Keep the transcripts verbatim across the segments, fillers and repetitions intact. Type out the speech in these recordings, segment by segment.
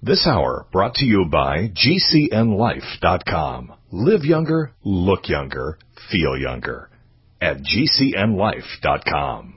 This hour brought to you by G C N life dot com. Live younger, look younger, feel younger at G C N life dot com.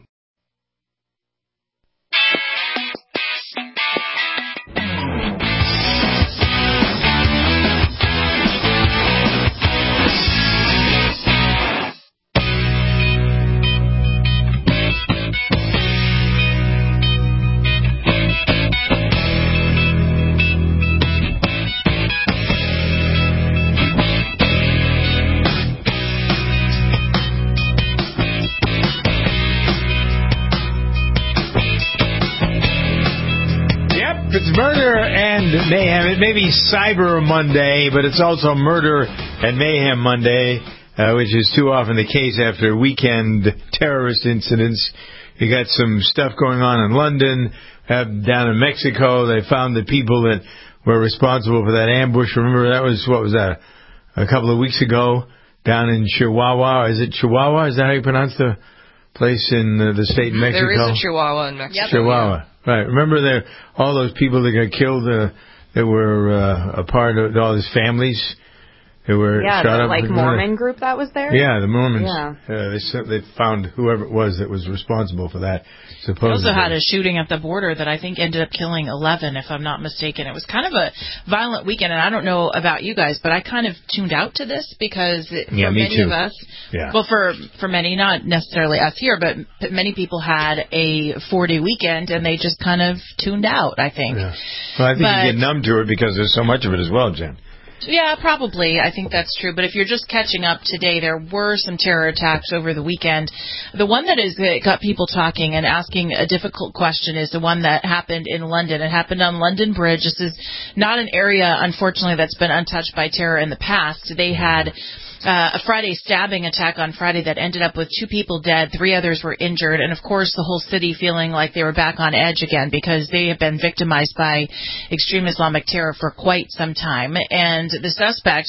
It's Murder and Mayhem. It may be Cyber Monday, but it's also Murder and Mayhem Monday, uh, which is too often the case after weekend terrorist incidents. You got some stuff going on in London, uh, down in Mexico. They found the people that were responsible for that ambush. Remember, that was, what was that, a couple of weeks ago down in Chihuahua. Is it Chihuahua? Is that how you pronounce the place in uh, the state in Mexico? There is a Chihuahua in Mexico. Yep. Chihuahua. Yeah. Right. Remember there, all those people that got killed, uh, that were uh, a part of all his families that were yeah, shot the, up. like Mormon group that was there? Yeah, the Mormons. Yeah. Uh, they, they found whoever it was that was responsible for that, supposedly. They also had a shooting at the border that I think ended up killing eleven, if I'm not mistaken. It was kind of a violent weekend, and I don't know about you guys, but I kind of tuned out to this because it, yeah, for me many too. of us, yeah. well, for, for many, not necessarily us here, but many people had a four-day weekend, and they just kind of tuned out, I think. Yeah. Well, I think but, you get numb to it because there's so much of it as well, Jen. Yeah, probably. I think that's true. But if you're just catching up today, there were some terror attacks over the weekend. The one that has got people talking and asking a difficult question is the one that happened in London. It happened on London Bridge. This is not an area, unfortunately, that's been untouched by terror in the past. They had Uh, a Friday stabbing attack on Friday that ended up with two people dead, three others were injured, and of course the whole city feeling like they were back on edge again because they have been victimized by extreme Islamic terror for quite some time. And the suspect,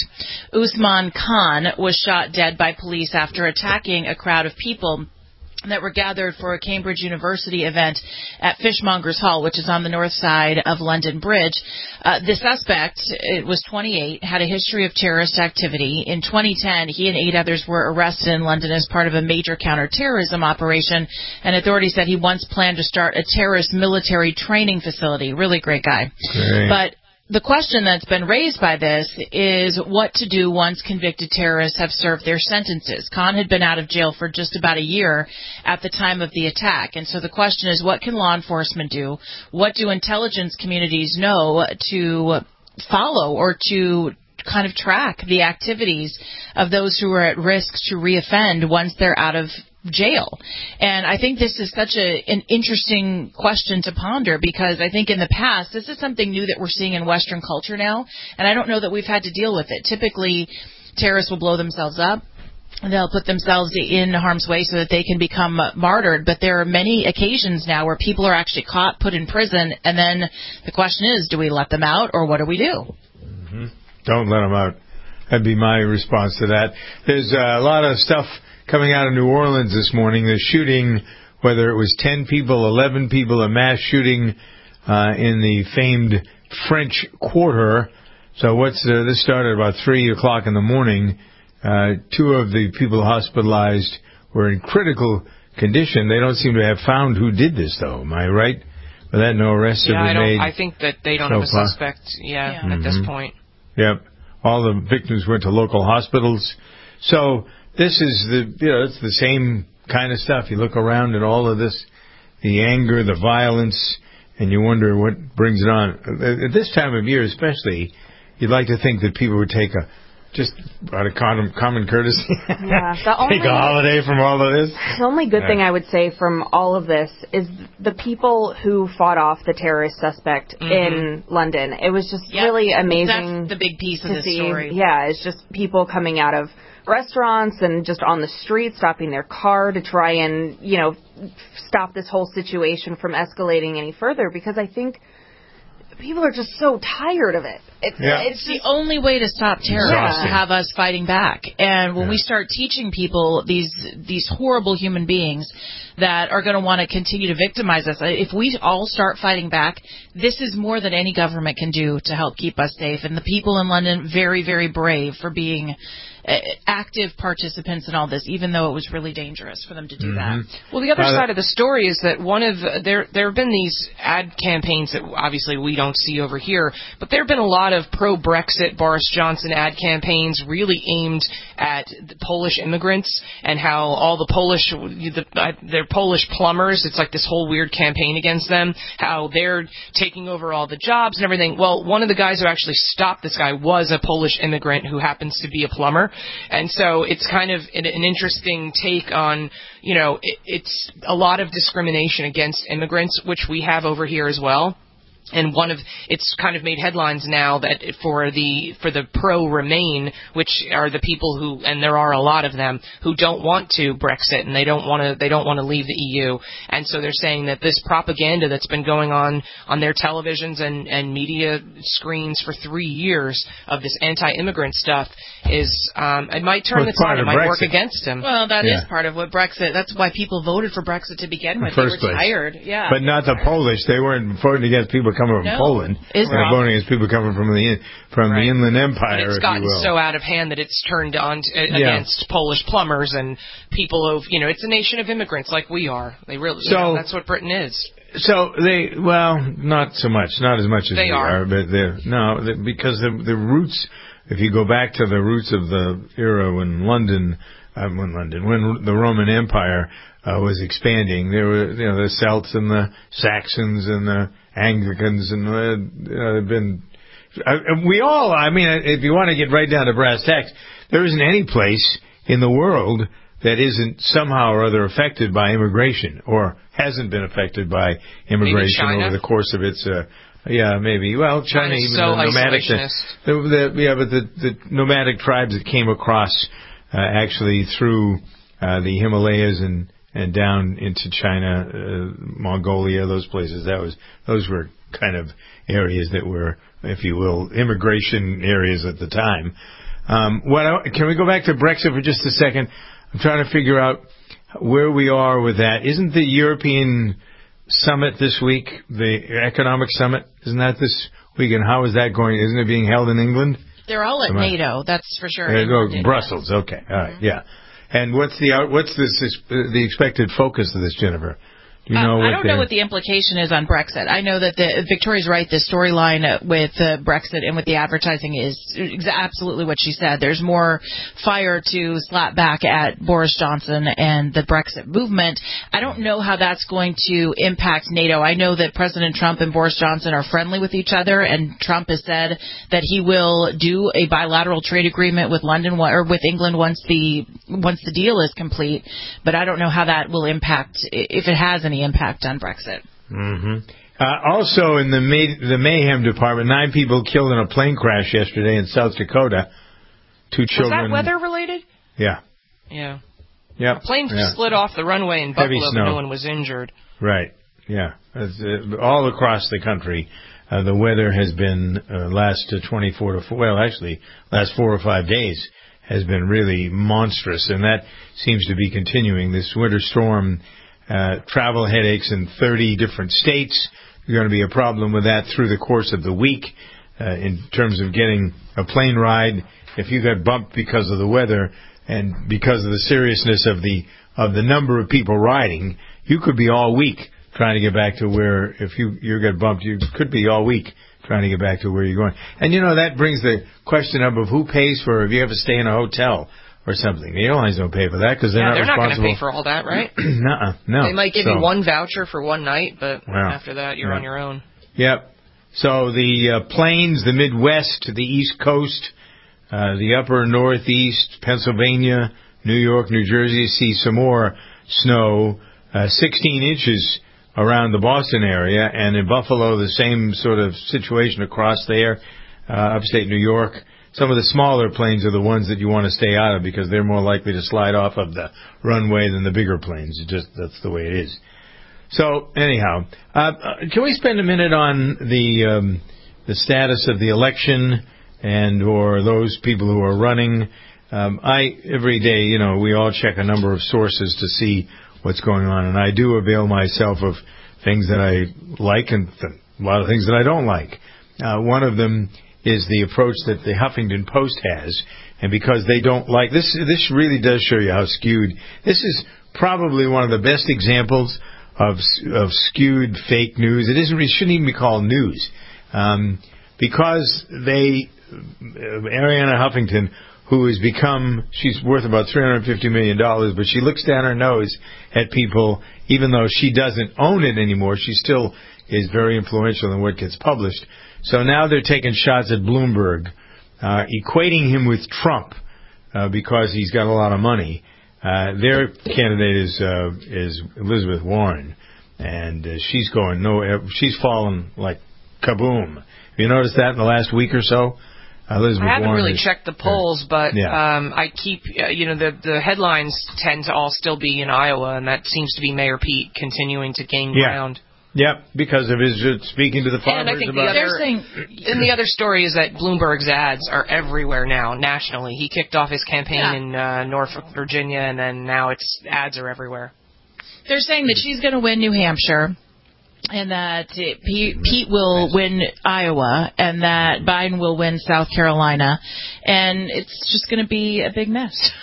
Usman Khan, was shot dead by police after attacking a crowd of people that were gathered for a Cambridge University event at Fishmongers Hall, which is on the north side of London Bridge. Uh, the suspect, it was twenty-eight, had a history of terrorist activity. In twenty ten, he and eight others were arrested in London as part of a major counterterrorism operation, and authorities said he once planned to start a terrorist military training facility. Really great guy. Great. But the question that's been raised by this is what to do once convicted terrorists have served their sentences. Khan had been out of jail for just about a year at the time of the attack. And so the question is, what can law enforcement do? What do intelligence communities know to follow or to kind of track the activities of those who are at risk to reoffend once they're out of jail? And I think this is such a, an interesting question to ponder because I think in the past, this is something new that we're seeing in Western culture now, and I don't know that we've had to deal with it. Typically, terrorists will blow themselves up. They'll put themselves in harm's way so that they can become martyred. But there are many occasions now where people are actually caught, put in prison, and then the question is, do we let them out or what do we do? Mm-hmm. Don't let them out. That'd be my response to that. There's uh, a lot of stuff coming out of New Orleans this morning. The shooting, whether it was ten people, eleven people, a mass shooting uh, in the famed French Quarter. So what's uh, this started about three o'clock in the morning. Uh, two of the people hospitalized were in critical condition. They don't seem to have found who did this, though. Am I right? But that no arrests yeah, have been I don't, made. I think that they don't so have a far. suspect. Yeah, yeah. at Mm-hmm. this point. Yep. All the victims went to local hospitals. So this is the, you know, it's the same kind of stuff. You look around at all of this, the anger, the violence, and you wonder what brings it on. At this time of year especially, you'd like to think that people would take a, just out of common, common courtesy, yeah, the only, take a holiday from all of this. The only good yeah. thing I would say from all of this is the people who fought off the terrorist suspect mm-hmm. in London. It was just yep. really amazing. That's the big piece of to the see. story. Yeah, it's just people coming out of restaurants and just on the street, stopping their car to try and, you know, stop this whole situation from escalating any further, because I think people are just so tired of it. It's, yeah. it's the only way to stop terror yeah. is to have us fighting back. And when yeah. we start teaching people, these these horrible human beings, that are going to want to continue to victimize us. If we all start fighting back, this is more than any government can do to help keep us safe. And the people in London, very, very brave for being uh, active participants in all this, even though it was really dangerous for them to do Mm-hmm. that. Well, the other Uh, side of the story is that one of uh, there there have been these ad campaigns that obviously we don't see over here, but there have been a lot of pro-Brexit Boris Johnson ad campaigns really aimed at the Polish immigrants and how all the Polish the, uh, they're Polish plumbers. It's like this whole weird campaign against them, how they're taking over all the jobs and everything. Well, one of the guys who actually stopped this guy was a Polish immigrant who happens to be a plumber. And so it's kind of an, an interesting take on, you know, it, it's a lot of discrimination against immigrants, which we have over here as well. And one of it's kind of made headlines now that for the for the pro-Remain, which are the people who, and there are a lot of them who don't want to Brexit and they don't want to they don't want to leave the E U, and so they're saying that this propaganda that's been going on on their televisions and and media screens for three years of this anti-immigrant stuff is um, it might turn Well, the it's part tide, it of might Brexit. work against them. Well, that is Yeah. part of what Brexit, that's why people voted for Brexit to begin with. In the first they were place. tired. Yeah. But not the Polish. They weren't voting against people coming from No. Poland. They Israel. were voting against people coming from the from Right. the Inland But Empire, it's if gotten you will. so out of hand that it's turned on to, uh, against Polish plumbers and people of, you know, it's a nation of immigrants like we are. They really, So- you know, that's what Britain is. So they, well, not so much, not as much as They we are. are, but they're, no, they, because the the roots, if you go back to the roots of the era when London, uh, when London, when the Roman Empire uh, was expanding, there were, you know, the Celts and the Saxons and the Anglicans and uh, uh, been, uh, we all, I mean, if you want to get right down to brass tacks, there isn't any place in the world that isn't somehow or other affected by immigration or hasn't been affected by immigration China? over the course of its, uh, yeah, maybe. Well, China, China's even so the nomadic, isolationist. the, the, yeah, but the, the nomadic tribes that came across, uh, actually through, uh, the Himalayas and, and down into China, uh, Mongolia, those places, that was, those were kind of areas that were, if you will, immigration areas at the time. Um, what I, can we go back to Brexit for just a second? I'm trying to figure out where we are with that. Isn't the European summit this week, the economic summit, isn't that this week? And how is that going? Isn't it being held in England? They're all at Am I- NATO, that's for sure. Uh, in no, London. Brussels. Okay. All right. Yeah. And what's the out- what's this, uh, the expected focus of this, Jennifer? Do you Uh, know what I don't know the- what the implication is on Brexit. I know that the Victoria's right. The storyline uh, with uh, Brexit and with the advertising is ex- absolutely what she said. There's more fire to slap back at Boris Johnson and the Brexit movement. I don't know how that's going to impact NATO. I know that President Trump and Boris Johnson are friendly with each other, and Trump has said that he will do a bilateral trade agreement with London or with England once the once the deal is complete. But I don't know how that will impact, if it has any impact on Brexit. Mm-hmm. Uh, also, in the May- the mayhem department, nine people killed in a plane crash yesterday in South Dakota. Two Was children. that weather related? Yeah. Yeah. Yep. A plane Yeah. slid off the runway in Heavy Buffalo, snow. but no one was injured. Right. Yeah. It's, uh, all across the country, uh, the weather has been uh, last uh, twenty-four to four, well, actually, last four or five days has been really monstrous, and that seems to be continuing. This winter storm, uh, travel headaches in thirty different states. There's going to be a problem with that through the course of the week uh, in terms of getting a plane ride. If you got bumped because of the weather and because of the seriousness of the of the number of people riding, you could be all week trying to get back to where, if you you get bumped, you could be all week trying to get back to where you're going. And, you know, that brings the question up of who pays for, if you have to stay in a hotel or something. The airlines don't pay for that because they're Yeah, not they're not going to responsible. pay for all that, right? Nuh-uh, no. They might give So- you one voucher for one night, but Wow. after that, you're Yeah. on your own. Yep. So the uh, plains, the Midwest, the East Coast, uh, the upper Northeast, Pennsylvania, New York, New Jersey, see some more snow, uh, sixteen inches around the Boston area, and in Buffalo, the same sort of situation across there, uh, upstate New York. Some of the smaller planes are the ones that you want to stay out of because they're more likely to slide off of the runway than the bigger planes. It just, that's the way it is. So anyhow, uh, can we spend a minute on the um, the status of the election and or those people who are running? Um, I every day, you know, we all check a number of sources to see what's going on. And I do avail myself of things that I like and th- a lot of things that I don't like. Uh, one of them is the approach that the Huffington Post has, and because they don't like this, this really does show you how skewed. This is probably one of the best examples of of skewed fake news. It isn't. It shouldn't even be called news, um, because they uh, Arianna Huffington, who has become, she's worth about three hundred fifty million dollars, but she looks down her nose at people, even though she doesn't own it anymore. She still is very influential in what gets published. So now they're taking shots at Bloomberg, uh, equating him with Trump uh, because he's got a lot of money. Uh, their candidate is uh, is Elizabeth Warren, and uh, she's going no, she's fallen like kaboom. Have you noticed that in the last week or so? Elizabeth I haven't Warren really is, checked the polls, but yeah. um, I keep, uh, you know, the the headlines tend to all still be in Iowa, and that seems to be Mayor Pete continuing to gain yeah. ground. Yeah, because of his uh, speaking to the farmers and I think about. The other, saying, and the other story is that Bloomberg's ads are everywhere now, nationally. He kicked off his campaign yeah. in uh, Norfolk, Virginia, and then now it's ads are everywhere. They're saying that she's going to win New Hampshire, and that Pete, Pete will win Iowa, and that Biden will win South Carolina, and it's just going to be a big mess.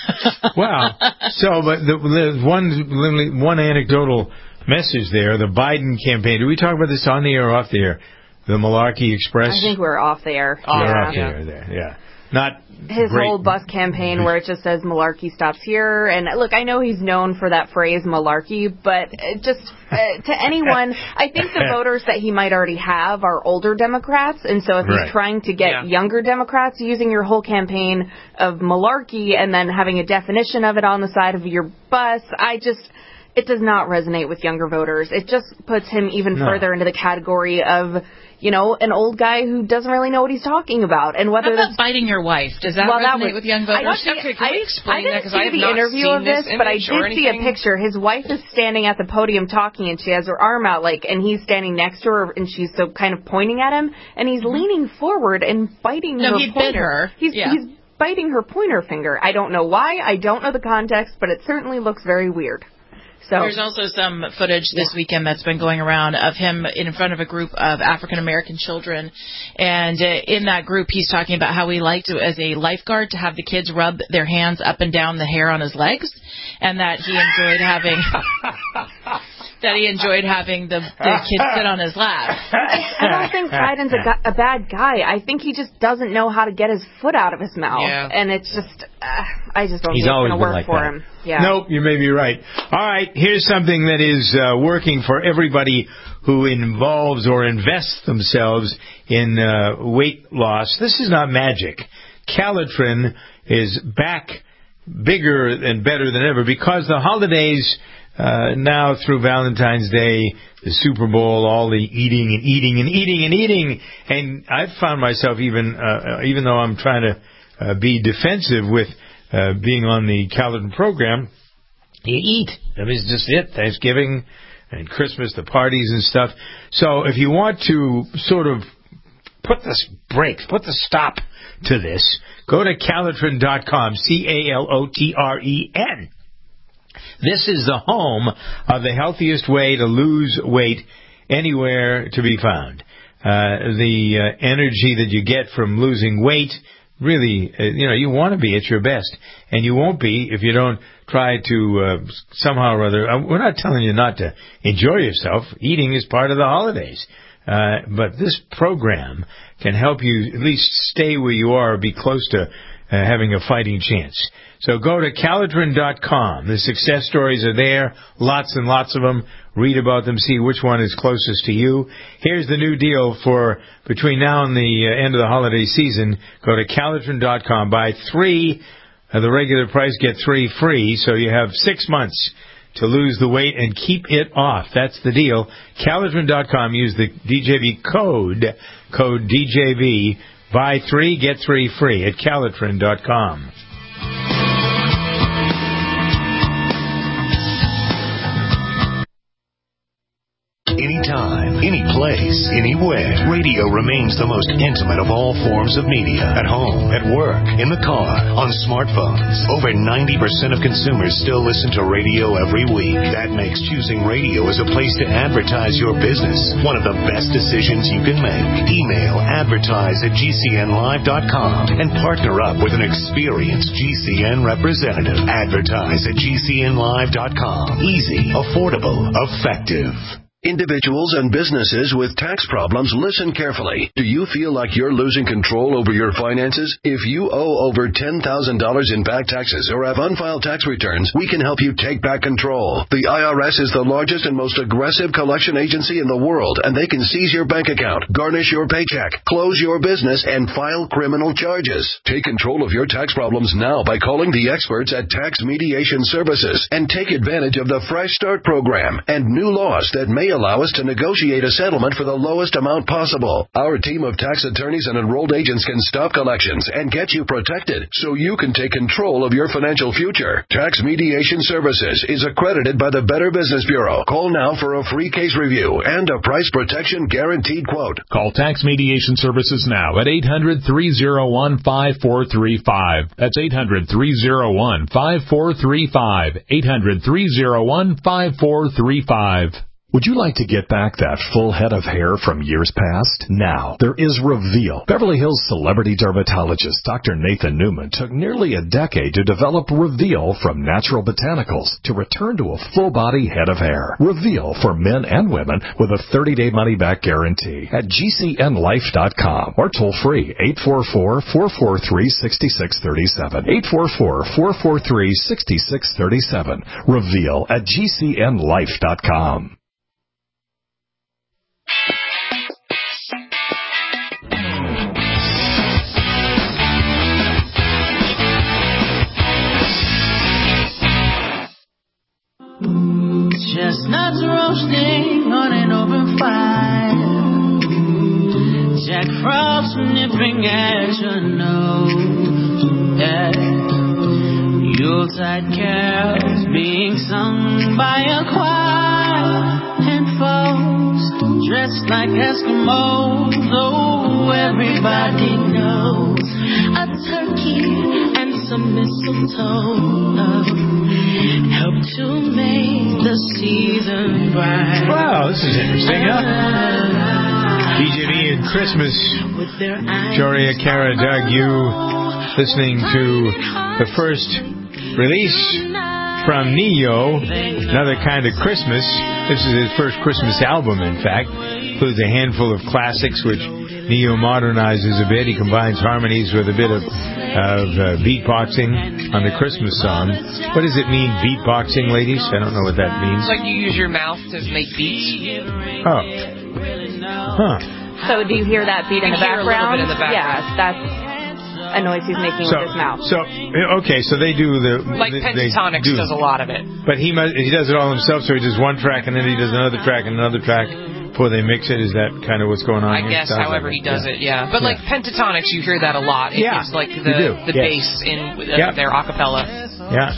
Wow. So, but the, the one one anecdotal message there, the Biden campaign. Did we talk about this on the air or off the air? The Malarkey Express? I think we're off the air. Oh, We're yeah. off the air there, yeah. Not his great. whole bus campaign where it just says Malarkey stops here. And look, I know he's known for that phrase Malarkey, but it just uh, to anyone, I think the voters that he might already have are older Democrats. And so if Right. he's trying to get Yeah. younger Democrats, using your whole campaign of Malarkey and then having a definition of it on the side of your bus, I just... it does not resonate with younger voters. It just puts him even No. further into the category of, you know, an old guy who doesn't really know what he's talking about. And whether How that's about biting your wife? Does that well, resonate that would, with young I voters? don't see, Okay, can we I, explain I didn't that? 'Cause see I have the not interview seen of this, this but I image or did see a anything. picture. His wife is standing at the podium talking, and she has her arm out, like, and he's standing next to her, and she's so kind of pointing at him, and he's Mm-hmm. leaning forward and biting No, her he bit pointer. her. He's, Yeah. he's biting her pointer finger. I don't know why. I don't know the context, but it certainly looks very weird. So There's also some footage this weekend that's been going around of him in front of a group of African American children, and uh, in that group he's talking about how he liked as a lifeguard to have the kids rub their hands up and down the hair on his legs, and that he enjoyed having that he enjoyed having the, the kids sit on his lap. I don't think Biden's a, gu- a bad guy. I think he just doesn't know how to get his foot out of his mouth, Yeah. and it's just uh, I just don't He's think it's always going to been work like for that. him. Yeah. Nope, you may be right. All right, here's something that is uh, working for everybody who involves or invests themselves in uh, weight loss. This is not magic. Calitrin is back bigger and better than ever because the holidays uh, now through Valentine's Day, the Super Bowl, all the eating and eating and eating and eating. And I've found myself even, uh, even though I'm trying to uh, be defensive with Uh, being on the Calitrin program, you eat. That is just it. Thanksgiving and Christmas, the parties and stuff. So if you want to sort of put the brakes, put the stop to this, go to Calitrin dot com, C A L O T R E N. This is the home of the healthiest way to lose weight anywhere to be found. Uh, the uh, energy that you get from losing weight, really, uh, you know, you want to be at your best. And you won't be if you don't try to uh, somehow or other. Uh, we're not telling you not to enjoy yourself. Eating is part of the holidays. Uh, but this program can help you at least stay where you are or be close to uh, having a fighting chance. So go to Calitrin dot com. The success stories are there, lots and lots of them. Read about them, see which one is closest to you. Here's the new deal for between now and the uh, end of the holiday season. Go to Calitrin dot com. Buy three, uh, the regular price, get three free, so you have six months to lose the weight and keep it off. That's the deal. Calitrin dot com. Use the D J V code, code D J V. Buy three, get three free at Calitrin dot com. Anytime, any place, anywhere. Radio remains the most intimate of all forms of media. At home, at work, in the car, on smartphones. Over ninety percent of consumers still listen to radio every week. That makes choosing radio as a place to advertise your business one of the best decisions you can make. Email advertise at G C N live dot com and partner up with an experienced G C N representative. Advertise at G C N live dot com. Easy, affordable, effective. Individuals and businesses with tax problems, listen carefully. Do you feel like you're losing control over your finances? If you owe over ten thousand dollars in back taxes or have unfiled tax returns, we can help you take back control. The I R S is the largest and most aggressive collection agency in the world, and they can seize your bank account, garnish your paycheck, close your business, and file criminal charges. Take control of your tax problems now by calling the experts at Tax Mediation Services and take advantage of the Fresh Start program and new laws that may allow us to negotiate a settlement for the lowest amount possible. Our team of tax attorneys and enrolled agents can stop collections and get you protected so you can take control of your financial future. Tax Mediation Services is accredited by the Better Business Bureau. Call now for a free case review and a price protection guaranteed quote. Call Tax Mediation Services now at eight hundred, three oh one, five four three five. That's eight hundred, three oh one, five four three five. eight hundred, three oh one, five four three five. Would you like to get back that full head of hair from years past? Now, there is Reveal. Beverly Hills celebrity dermatologist Doctor Nathan Newman took nearly a decade to develop Reveal from natural botanicals to return to a full-body head of hair. Reveal for men and women with a thirty-day money-back guarantee at G C N life dot com or toll-free eight four four, four four three, six six three seven. eight four four, four four three, six six three seven. Reveal at G C N life dot com. Chestnuts roasting on an open fire. Jack Frost nipping at your nose. Yeah. Yuletide carols being sung by a choir. And folks dressed like Eskimos. Oh, everybody knows a turkey and some mistletoe help to make the season bright. Wow, this is interesting, huh? D J V and Christmas. Joria, Kara, Doug, you listening to the first release from Neo, Another Kind of Christmas. This is his first Christmas album, in fact. Includes a handful of classics, which Neo modernizes a bit. He combines harmonies with a bit of, of uh, beatboxing on the Christmas song. What does it mean, beatboxing, ladies? I don't know what that means. It's like you use your mouth to make beats. Oh. Huh. So do you hear that beat in the, hear a little bit in the background? Yes, that's a noise he's making so, with his mouth. So, okay, so they do the... Like they, Pentatonics they do, does a lot of it. But he must, he does it all himself, so he does one track, and then he does another track, and another track before they mix it. Is that kind of what's going on I here? guess, Sounds however like he does yeah. it, yeah. But yeah. like Pentatonics, you hear that a lot. It yeah, gives like the, the yes. bass in uh, yep. their acapella. Yeah.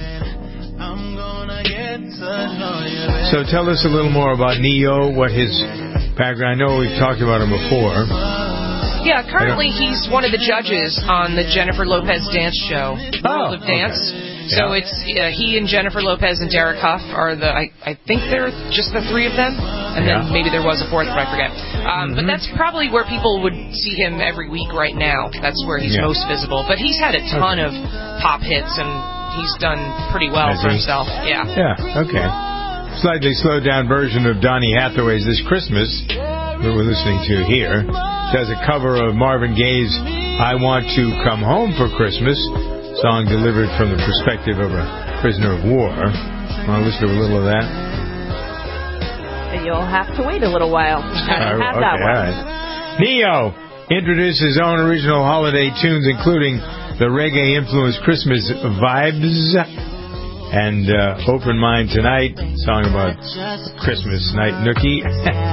So tell us a little more about Neo, what his background... I know we've talked about him before. Yeah, currently he's one of the judges on the Jennifer Lopez dance show, World Oh, of Dance. okay. So Yeah. it's uh, he and Jennifer Lopez and Derek Huff are the, I, I think they're just the three of them. And Yeah. then maybe there was a fourth, but I forget. Um, Mm-hmm. But that's probably where people would see him every week right now. That's where he's Yeah. most visible. But he's had a ton of pop hits, and he's done pretty well Has for he? himself. Yeah. Yeah, okay. Slightly slowed down version of Donny Hathaway's This Christmas that we're listening to here. It has a cover of Marvin Gaye's I Want to Come Home for Christmas, song delivered from the perspective of a prisoner of war. Want to listen to a little of that? You'll have to wait a little while. I don't have okay, that one. all right. Neo introduced his own original holiday tunes, including the reggae-influenced Christmas vibes and uh, Open Mind Tonight, song about Christmas night nookie.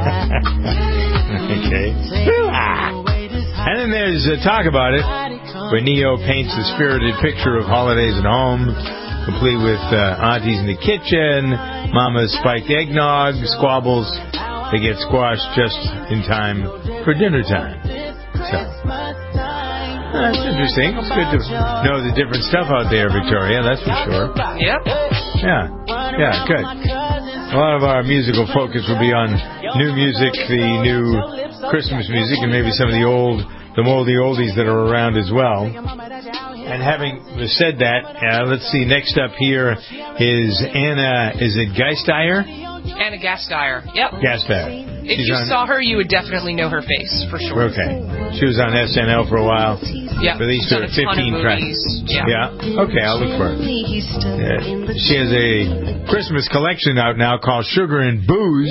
Okay. And then there's uh, Talk About It, where Neo paints a spirited picture of holidays at home, complete with uh, aunties in the kitchen, mama's spiked eggnog, squabbles they get squashed just in time for dinner time. So, that's interesting. It's good to know the different stuff out there, Victoria, that's for sure. Yep. Yeah, yeah, good. A lot of our musical focus will be on new music, the new Christmas music, and maybe some of the old, the moldy oldies that are around as well. And having said that, uh, let's see, next up here is Anna, is it Geisteier? Anna Gasteyer. Yep. Gasteyer. If She's you on, saw her, you would definitely know her face, for sure. Okay. She was on S N L for a while. Yeah. Released her fifteen tracks. Yeah. yeah. Okay, I'll look for her. Uh, she has a Christmas collection out now called Sugar and Booze.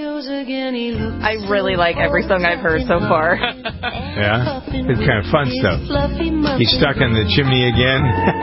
I really like every song I've heard so far. Yeah? It's kind of fun stuff. He's stuck in the chimney again.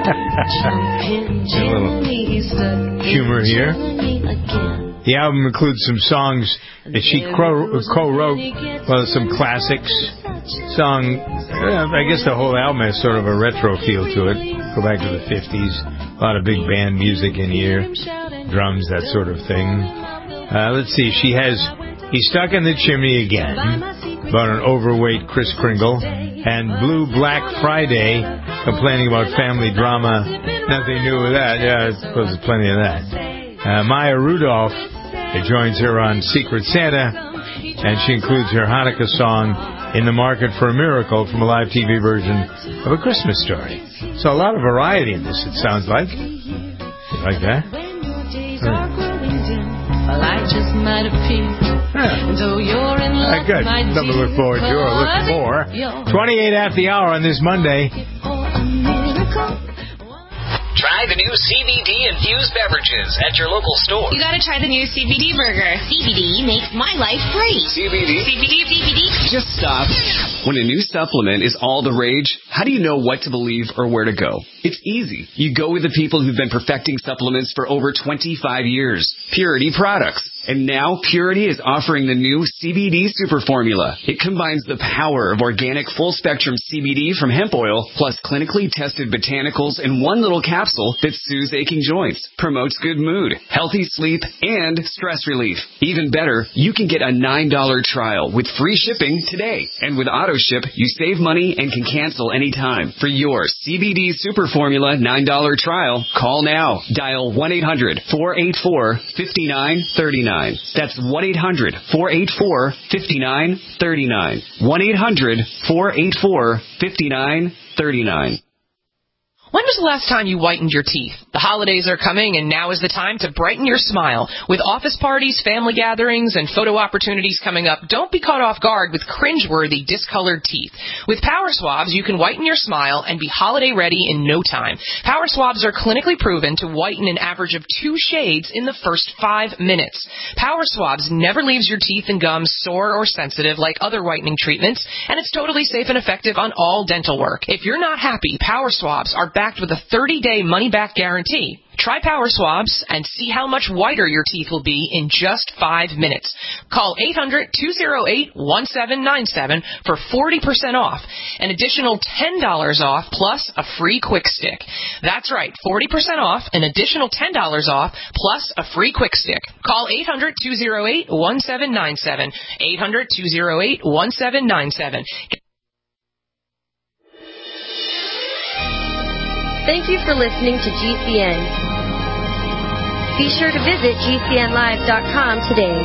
A little humor here. The album includes some songs that she co-wrote, well, some classics. Song, uh, I guess the whole album has sort of a retro feel to it. Go back to the fifties. A lot of big band music in here. Drums, that sort of thing. Uh, let's see, she has He's Stuck in the Chimney Again, about an overweight Kris Kringle, and Blue Black Friday, complaining about family drama. Nothing new with that. Yeah, I suppose there's plenty of that. Uh, Maya Rudolph joins her on Secret Santa, and she includes her Hanukkah song, In the Market for a Miracle, from a live T V version of A Christmas Story. So a lot of variety in this, it sounds like. You like that? Oh. Well, I just might appear. Yeah. Though you're in love, uh, good. Something to look forward to or look for. twenty-eight after the hour on this Monday. Try the new C B D-infused beverages at your local store. You gotta try the new C B D burger. C B D makes my life free. C B D? C B D, C B D. Just stop. When a new supplement is all the rage, how do you know what to believe or where to go? It's easy. You go with the people who've been perfecting supplements for over twenty-five years. Purity Products. And now Purity is offering the new C B D Super Formula. It combines the power of organic full-spectrum C B D from hemp oil plus clinically tested botanicals in one little capsule that soothes aching joints, promotes good mood, healthy sleep, and stress relief. Even better, you can get a nine dollar trial with free shipping today. And with AutoShip, you save money and can cancel anytime. For your C B D Super Formula nine dollar trial, call now. Dial one eight hundred four eight four five nine three nine. That's one eight hundred four eight four five nine three nine. one eight hundred four eight four five nine three nine. When was the last time you whitened your teeth? The holidays are coming, and now is the time to brighten your smile. With office parties, family gatherings, and photo opportunities coming up, don't be caught off guard with cringeworthy, discolored teeth. With Power Swabs, you can whiten your smile and be holiday ready in no time. Power Swabs are clinically proven to whiten an average of two shades in the first five minutes. Power Swabs never leaves your teeth and gums sore or sensitive like other whitening treatments, and it's totally safe and effective on all dental work. If you're not happy, Power Swabs are backed with a thirty day money-back guarantee. Try Power Swabs and see how much whiter your teeth will be in just five minutes. Call eight hundred two oh eight one seven nine seven for forty percent off. An additional ten dollars off plus a free quick stick. That's right, forty percent off, an additional ten dollars off plus a free quick stick. Call eight hundred two oh eight one seven nine seven. eight hundred two oh eight one seven nine seven. Thank you for listening to G C N. Be sure to visit G C N live dot com today.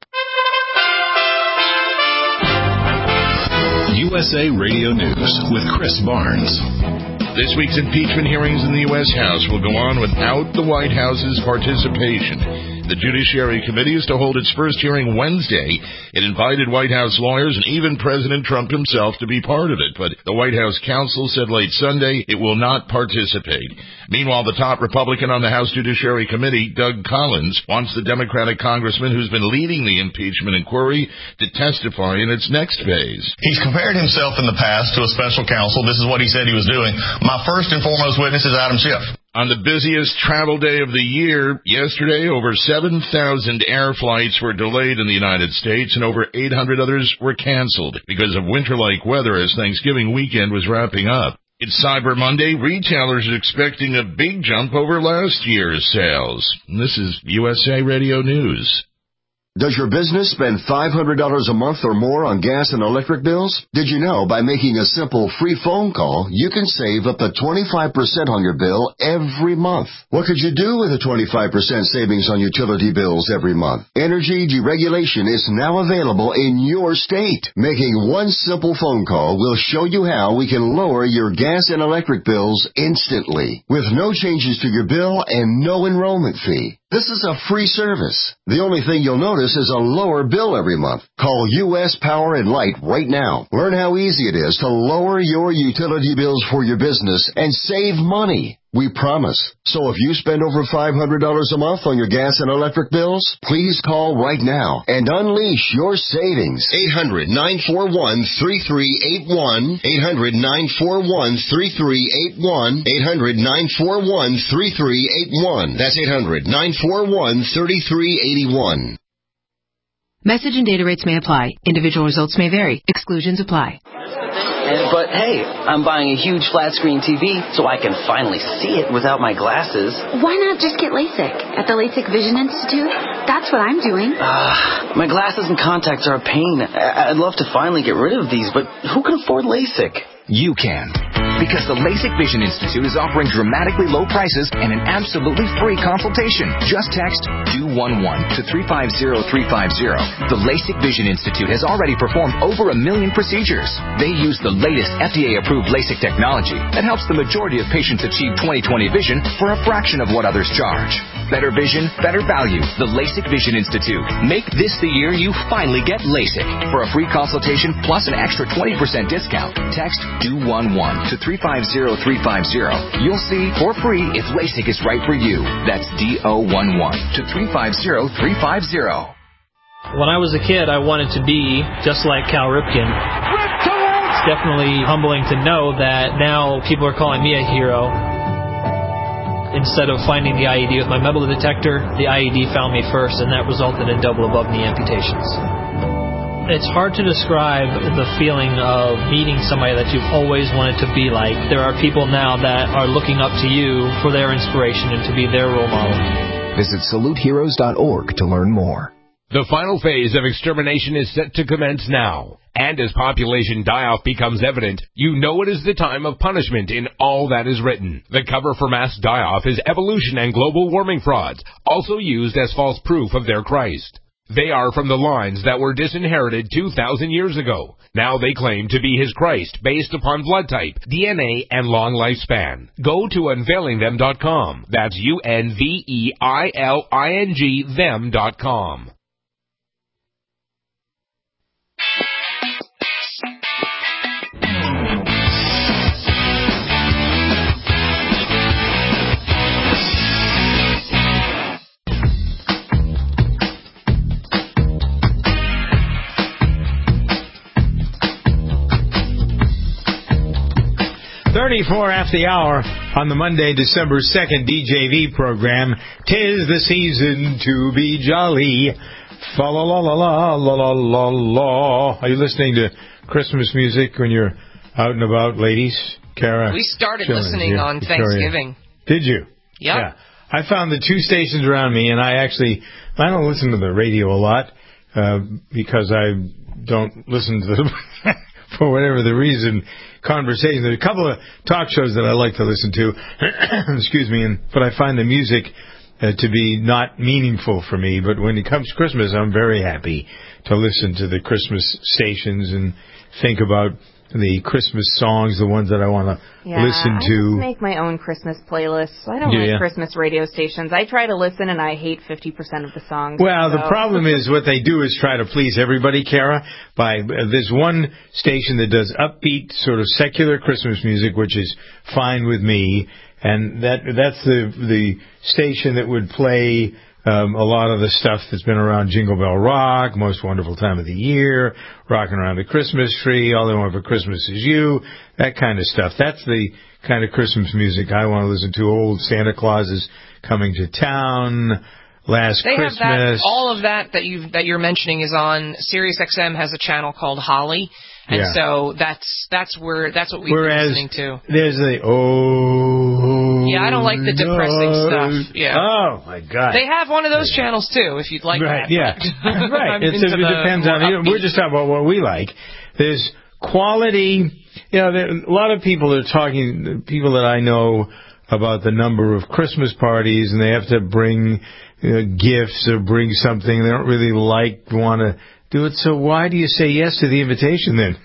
U S A Radio News with Chris Barnes. This week's impeachment hearings in the U S House will go on without the White House's participation. The Judiciary Committee is to hold its first hearing Wednesday. It invited White House lawyers and even President Trump himself to be part of it, but the White House counsel said late Sunday it will not participate. Meanwhile, the top Republican on the House Judiciary Committee, Doug Collins, wants the Democratic congressman who's been leading the impeachment inquiry to testify in its next phase. He's compared himself in the past to a special counsel. This is what he said he was doing. My first and foremost witness is Adam Schiff. On the busiest travel day of the year, yesterday, over seven thousand air flights were delayed in the United States and over eight hundred others were canceled because of winter-like weather as Thanksgiving weekend was wrapping up. It's Cyber Monday. Retailers are expecting a big jump over last year's sales. And this is U S A Radio News. Does your business spend five hundred dollars a month or more on gas and electric bills? Did you know by making a simple free phone call, you can save up to twenty-five percent on your bill every month? What could you do with a twenty-five percent savings on utility bills every month? Energy deregulation is now available in your state. Making one simple phone call will show you how we can lower your gas and electric bills instantly, with no changes to your bill and no enrollment fee. This is a free service. The only thing you'll notice is a lower bill every month. Call U S Power and Light right now. Learn how easy it is to lower your utility bills for your business and save money. We promise. So if you spend over five hundred dollars a month on your gas and electric bills, please call right now and unleash your savings. eight hundred, nine four one, three three eight one. eight hundred, nine four one, three three eight one. eight hundred, nine four one, three three eight one. That's eight hundred, nine four one, three three eight one. Message and data rates may apply. Individual results may vary. Exclusions apply. But hey, I'm buying a huge flat-screen T V so I can finally see it without my glasses. Why not just get LASIK at the LASIK Vision Institute? That's what I'm doing. Uh, my glasses and contacts are a pain. I- I'd love to finally get rid of these, but who can afford LASIK? You can. Because the LASIK Vision Institute is offering dramatically low prices and an absolutely free consultation. Just text D O one one to three five zero three five zero. The LASIK Vision Institute has already performed over a million procedures. They use the latest F D A-approved LASIK technology that helps the majority of patients achieve twenty twenty vision for a fraction of what others charge. Better vision, better value. The LASIK Vision Institute. Make this the year you finally get LASIK. For a free consultation plus an extra twenty percent discount, text D O one one to three five zero three five zero. You'll see for free if LASIK is right for you. That's D O one one to three five zero three five zero. When I was a kid, I wanted to be just like Cal Ripken. It's definitely humbling to know that now people are calling me a hero. Instead of finding the I E D with my metal detector, the I E D found me first, and that resulted in double above-knee amputations. It's hard to describe the feeling of meeting somebody that you've always wanted to be like. There are people now that are looking up to you for their inspiration and to be their role model. Visit salute heroes dot org to learn more. The final phase of extermination is set to commence now. And as population die-off becomes evident, you know it is the time of punishment in all that is written. The cover for mass die-off is evolution and global warming frauds, also used as false proof of their Christ. They are from the lines that were disinherited two thousand years ago. Now they claim to be his Christ based upon blood type, D N A, and long lifespan. Go to unveiling them dot com. That's U N V E I L I N G them dot com. thirty-four after the hour on the Monday, December second D J V program. 'Tis the season to be jolly. Fa la la la la la la la la. Are you listening to Christmas music when you're out and about, ladies? Kara? We started Children, listening yeah, on Victoria. Thanksgiving. Did you? Yep. Yeah. I found the two stations around me, and I actually, I don't listen to the radio a lot uh, because I don't listen to the, for whatever the reason, conversation. There's a couple of talk shows that I like to listen to, excuse me, and but I find the music uh, to be not meaningful for me. But when it comes to Christmas, I'm very happy to listen to the Christmas stations and think about the Christmas songs, the ones that I want to yeah, listen to. I make my own Christmas playlists. I don't Do like ya? Christmas radio stations. I try to listen, and I hate fifty percent of the songs. Well, so. the problem is what they do is try to please everybody, Kara. By uh, there's one station that does upbeat, sort of secular Christmas music, which is fine with me, and that that's the the station that would play Um, a lot of the stuff that's been around Jingle Bell Rock, Most Wonderful Time of the Year, Rocking Around the Christmas Tree, All They Want for Christmas Is You, that kind of stuff. That's the kind of Christmas music I want to listen to. Old Santa Claus is Coming to Town, Last They Christmas. have that, all of that that you that you're mentioning is on Sirius X M has a channel called Holly, and Yeah. so that's that's where that's what we've Whereas been listening to. There's the oh Yeah, I don't like the depressing stuff. Yeah. Oh, my God. They have one of those channels, too, if you'd like right, that. Yeah, right. It's, it depends on, you know, we're just talking about what we like. There's quality, you know, there, a lot of people are talking, people that I know about the number of Christmas parties, and they have to bring you know, gifts or bring something they don't really like, want to do it. So why do you say yes to the invitation then?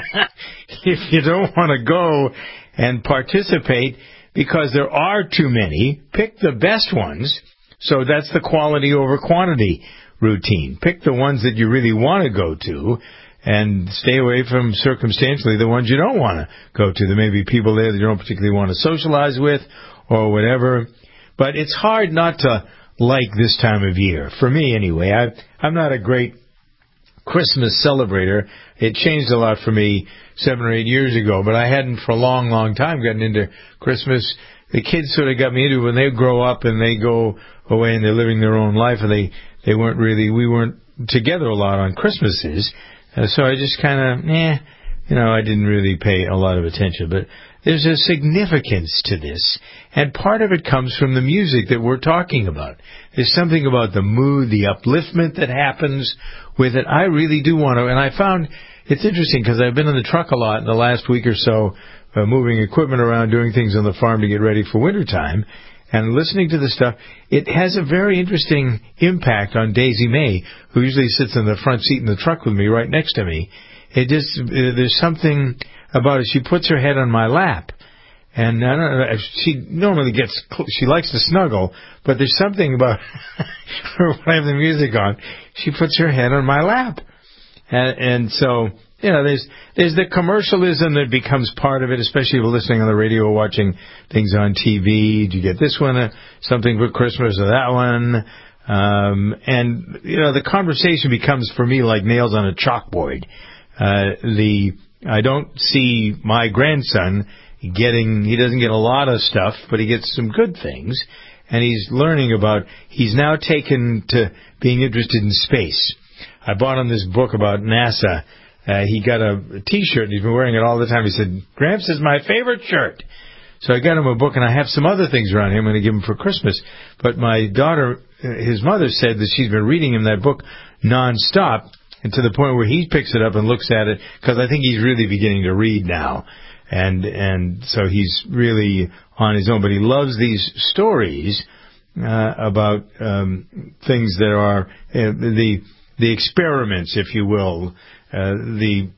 If you don't want to go and participate because there are too many, pick the best ones. So that's the quality over quantity routine. Pick the ones that you really want to go to and stay away from circumstantially the ones you don't want to go to. There may be people there that you don't particularly want to socialize with or whatever. But it's hard not to like this time of year. For me, anyway. I, I'm not a great Christmas celebrator. It changed a lot for me seven or eight years ago, but I hadn't for a long, long time gotten into Christmas. The kids sort of got me into it when they grow up and they go away and they're living their own life, and they, they weren't really, we weren't together a lot on Christmases. Uh, so I just kind of, eh, you know, I didn't really pay a lot of attention. But there's a significance to this, and part of it comes from the music that we're talking about. There's something about the mood, the upliftment that happens with it. I really do want to, and I found it's interesting because I've been in the truck a lot in the last week or so, uh, moving equipment around, doing things on the farm to get ready for wintertime, and listening to the stuff. It has a very interesting impact on Daisy May, who usually sits in the front seat in the truck with me, right next to me. It just, there's something about it. She puts her head on my lap. And I don't know, she normally gets, she likes to snuggle, but there's something about her when I have the music on. She puts her head on my lap. And, and so, you know, there's, there's the commercialism that becomes part of it, especially if you're listening on the radio or watching things on T V. Do you get this one, uh, something for Christmas, or that one? Um, and, you know, the conversation becomes for me like nails on a chalkboard. Uh, the, I don't see my grandson getting, he doesn't get a lot of stuff, but he gets some good things. And he's learning about, he's now taken to being interested in space. I bought him this book about NASA. Uh, he got a, a T-shirt, and he's been wearing it all the time. He said, Gramps is my favorite shirt. So I got him a book, and I have some other things around here I'm going to give him for Christmas. But my daughter, his mother, said that she's been reading him that book nonstop, and to the point where he picks it up and looks at it, because I think he's really beginning to read now. And and so he's really on his own. But he loves these stories uh, about um, things that are uh, the the experiments, if you will, uh, the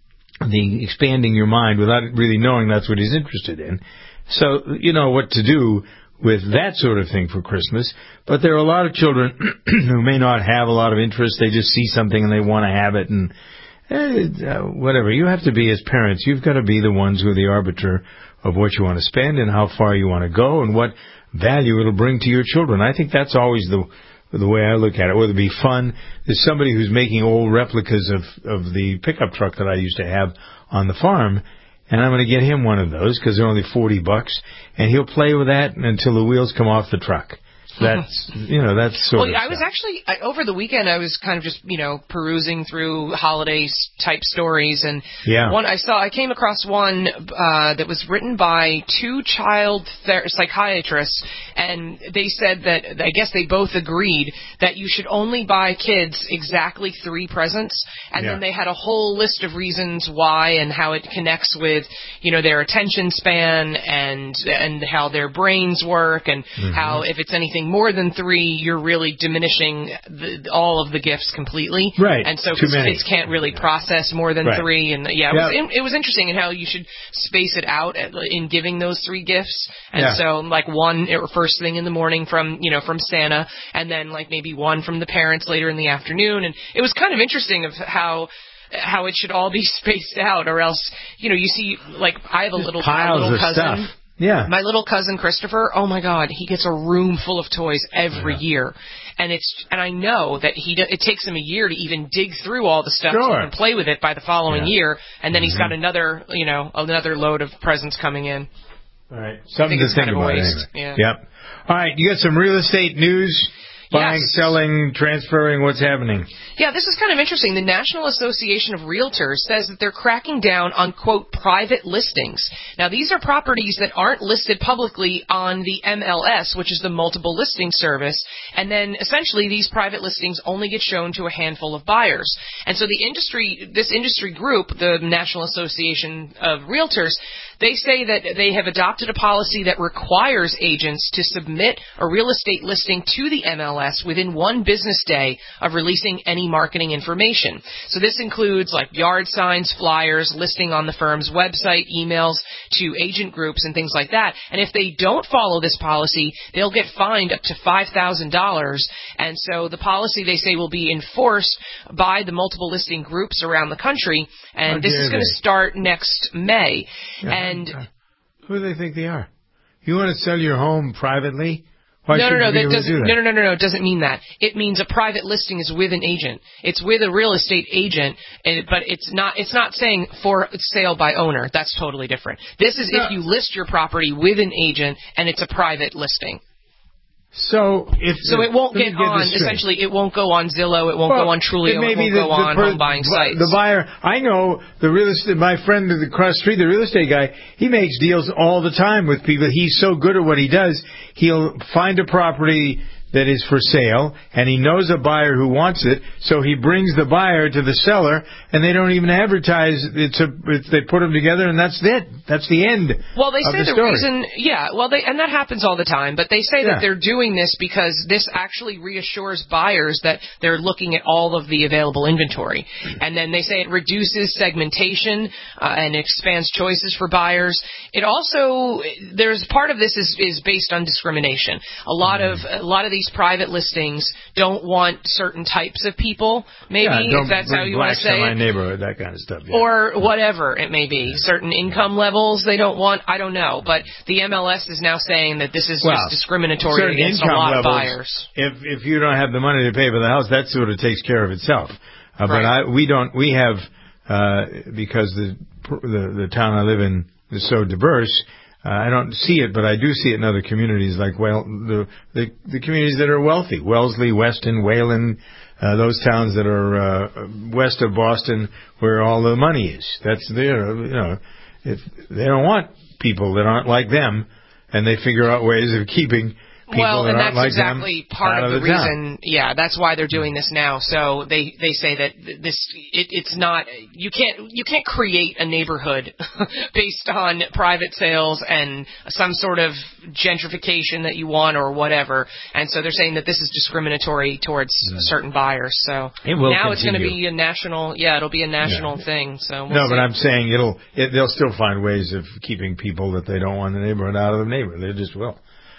the expanding your mind without really knowing that's what he's interested in. So you know what to do with that sort of thing for Christmas. But there are a lot of children who may not have a lot of interest. They just see something and they want to have it, and uh, whatever. You have to be, as parents, you've got to be the ones who are the arbiter of what you want to spend and how far you want to go and what value it'll bring to your children. I think that's always the the way I look at it. Whether it be fun, there's somebody who's making old replicas of, of the pickup truck that I used to have on the farm, and I'm going to get him one of those because they're only forty bucks, and he'll play with that until the wheels come off the truck. That's, you know, that's sort well, of I was stuff. actually, I, over the weekend, I was kind of just, you know, perusing through holiday-type stories, and yeah. one I saw, I came across one uh, that was written by two child ther- psychiatrists, and they said that, I guess they both agreed that you should only buy kids exactly three presents, and yeah. then they had a whole list of reasons why and how it connects with, you know, their attention span and and how their brains work, and mm-hmm. how if it's anything more than three, you're really diminishing the, all of the gifts completely. Right. And so Too many. kids can't really process more than right. three. And yeah, it, yep. was, it, it was interesting in how you should space it out at, in giving those three gifts. And yeah. so like one first thing in the morning from, you know, from Santa, and then like maybe one from the parents later in the afternoon. And it was kind of interesting of how how it should all be spaced out, or else, you know, you see, like, I have a little, piles little of cousin. Stuff. Yeah. My little cousin Christopher, oh my God, he gets a room full of toys every yeah. year. And it's and I know that he it takes him a year to even dig through all the stuff sure. and play with it by the following yeah. year, and then mm-hmm. he's got another, you know, another load of presents coming in. All right. Something I think to it's think kind of about a waste. anyway. Yeah. Yep. All right, you got some real estate news? Buying, Yes. selling, transferring, what's happening? Yeah, this is kind of interesting. The National Association of Realtors says that they're cracking down on, quote, private listings. Now, these are properties that aren't listed publicly on the M L S, which is the multiple listing service, and then essentially these private listings only get shown to a handful of buyers. And so the industry, this industry group, the National Association of Realtors, they say that they have adopted a policy that requires agents to submit a real estate listing to the M L S within one business day of releasing any marketing information. So this includes like yard signs, flyers, listing on the firm's website, emails to agent groups and things like that. And if they don't follow this policy, they'll get fined up to five thousand dollars. And so the policy, they say, will be enforced by the multiple listing groups around the country. And this is going to start next May. Yeah. And who do they think they are? You want to sell your home privately? Why no, no, no, should you be that able to doesn't, do that? no, no, no, no, no, it doesn't mean that. It means a private listing is with an agent. It's with a real estate agent, and, but it's not, it's not saying for sale by owner. That's totally different. This is No. if you list your property with an agent, and it's a private listing. So if So it won't let me get get on, this straight. essentially, it won't go on Zillow, it won't Well, go on Trulio, may it be won't the- go the on per- home buying bu- sites. The buyer, I know the real estate, my friend across the street, the real estate guy, he makes deals all the time with people. He's so good at what he does, he'll find a property that is for sale, and he knows a buyer who wants it, so he brings the buyer to the seller, and they don't even advertise. It's a, it's, they put them together, and that's it. That's the end. Well, they of say the, the, story. reason, yeah, well, they, and that happens all the time, but they say Yeah. that they're doing this because this actually reassures buyers that they're looking at all of the available inventory. And then they say it reduces segmentation uh, and expands choices for buyers. It also, there's part of this is, is based on discrimination. A lot of, a lot of these private listings don't want certain types of people, maybe, yeah, don't if that's bring how you want to blacks say to my it. neighborhood, that kind of stuff. Yeah. Or whatever it may be. Certain income levels they don't want, I don't know. But the M L S is now saying that this is Well, just discriminatory certain against a income lot of levels, buyers. If if you don't have the money to pay for the house, that sort of takes care of itself. Uh, but Right. I, we don't. We have uh, because the, the the town I live in is so diverse. Uh, I don't see it, but I do see it in other communities like well the the, the communities that are wealthy, Wellesley, Weston, Wayland. Uh, those towns that are uh, west of Boston, where all the money is. That's there. You know, if they don't want people that aren't like them, and they figure out ways of keeping people Well, that and aren't that's like exactly them part out of the, the town. reason. Yeah, that's why they're doing this now. So they they say that this it, it's not you can't you can't create a neighborhood based on private sales and some sort of gentrification that you want or whatever. And so they're saying that this is discriminatory towards Mm. certain buyers. So It will now it's going to continue. be a national. Yeah, it'll be a national Yeah. thing. So we'll no, see. but I'm saying it'll it, they'll still find ways of keeping people that they don't want in the neighborhood out of the neighborhood. They just will.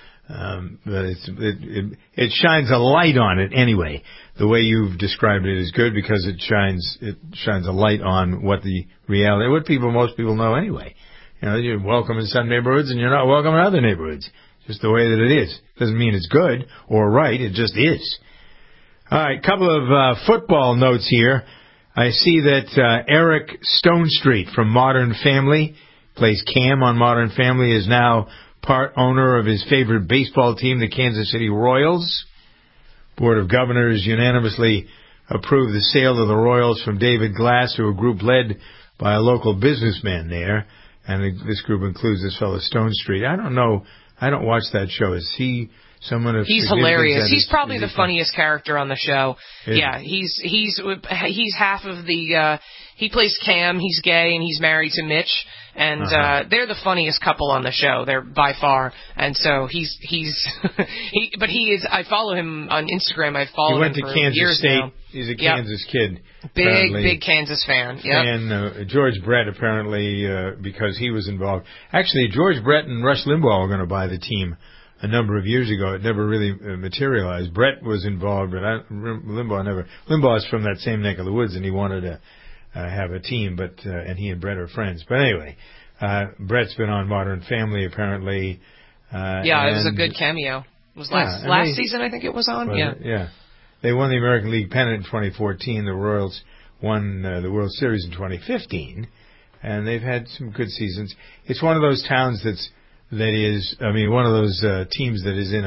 Um, but it's, it, it it shines a light on it anyway. The way you've described it is good because it shines it shines a light on what the reality, what people most people know anyway. You know, you're welcome in some neighborhoods and you're not welcome in other neighborhoods. Just the way that it is. Doesn't mean it's good or right. It just is. All right, couple of uh, football notes here. I see that uh, Eric Stonestreet from Modern Family, plays Cam on Modern Family, is now part owner of his favorite baseball team, the Kansas City Royals. Board of Governors unanimously approved the sale of the Royals from David Glass to a group led by a local businessman there. And this group includes this fellow Stonestreet. I don't know. I don't watch that show. Is he someone of He's significance hilarious. that He's is- probably is the he- funniest character on the show. Is Yeah, he's he's he's half of the. Uh, he plays Cam. He's gay and he's married to Mitch, and Uh-huh. uh, they're the funniest couple on the show. They're by far, and so he's he's he. But he is. I follow him on Instagram. I've followed He went him to for Kansas years State. now. He's a Yep. Kansas kid. Big apparently. big Kansas fan. Yep. And uh, George Brett apparently, uh, because he was involved. Actually, George Brett and Rush Limbaugh were going to buy the team a number of years ago. It never really uh, materialized. Brett was involved, but I, Limbaugh never. Limbaugh's from that same neck of the woods, and he wanted to uh, have a team, but uh, and he and Brett are friends. But anyway, uh, Brett's been on Modern Family apparently. Uh, Yeah, it was a and- good cameo. It was Yeah, last and last they- season, I think it was on. was yeah. it? Yeah. They won the American League pennant in twenty fourteen. The Royals won uh, the World Series in twenty fifteen, and they've had some good seasons. It's one of those towns that's that is, I mean, one of those uh, teams that is in a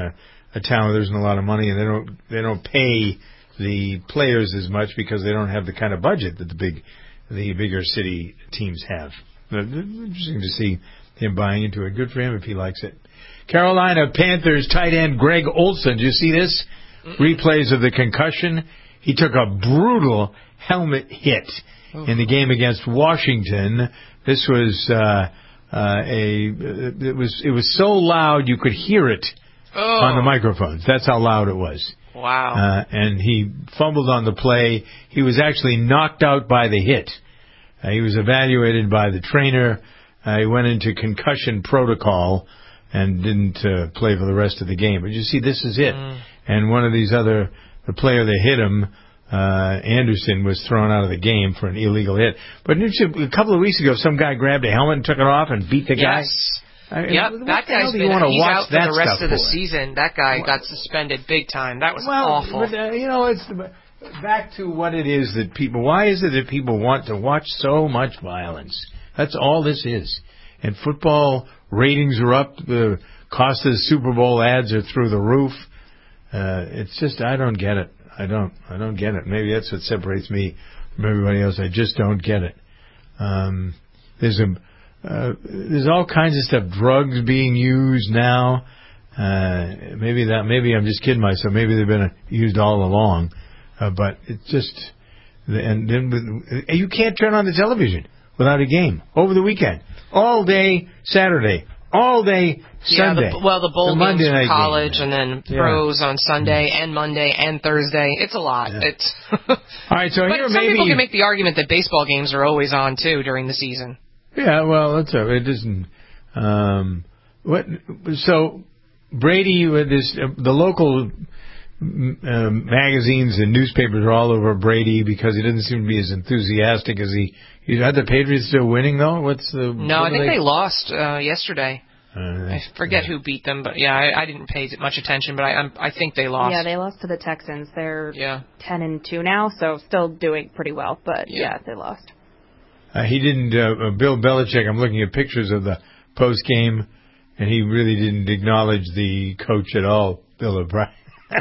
a town where there isn't a lot of money, and they don't they don't pay the players as much because they don't have the kind of budget that the big the bigger city teams have. But interesting to see him buying into it. Good for him if he likes it. Carolina Panthers tight end Greg Olsen. Did you see this? Replays of the concussion. He took a brutal helmet hit in the game against Washington. This was uh, uh, a it was it was so loud you could hear it oh. on the microphones. That's how loud it was. Wow. Uh, and he fumbled on the play. He was actually knocked out by the hit. Uh, he was evaluated by the trainer. Uh, he went into concussion protocol and didn't uh, play for the rest of the game. But you see, this is it. Mm. And one of these other, the player that hit him, uh, Anderson, was thrown out of the game for an illegal hit. But a couple of weeks ago, some guy grabbed a helmet and took it off and beat the guy. Yes. I mean, yep, that guy's been, he's watch out for the rest of the for? season. That guy got suspended big time. That was well, awful. But, uh, you know, it's back to what it is that people, why is it that people want to watch so much violence? That's all this is. And football ratings are up. The cost of the Super Bowl ads are through the roof. Uh, it's just, I don't get it. I don't. I don't get it. Maybe that's what separates me from everybody else. I just don't get it. Um, there's a, uh, there's all kinds of stuff. Drugs being used now. Uh, maybe that, maybe I'm just kidding myself. Maybe they've been used all along. Uh, but it's just, and then you can't turn on the television without a game over the weekend. All day Saturday, all day Sunday. Yeah, the, well, the bowl the games for college game. and then yeah. pros on Sunday and Monday and Thursday. It's a lot. Yeah. It's all right, so but here some maybe people can make the argument that baseball games are always on too during the season. Yeah, well, that's a, it isn't. Um, what? So Brady with this, uh, the local uh, magazines and newspapers are all over Brady because he doesn't seem to be as enthusiastic as he. Are the Patriots still winning though? What's the? No, what I think they, they lost uh, yesterday. Uh, I forget who beat them, but yeah, I, I didn't pay much attention, but I I'm, I think they lost. Yeah, they lost to the Texans. They're yeah. ten and two now, so still doing pretty well. But yeah, yeah they lost. Uh, he didn't. Uh, Bill Belichick. I'm looking at pictures of the post game, and he really didn't acknowledge the coach at all, Bill O'Brien,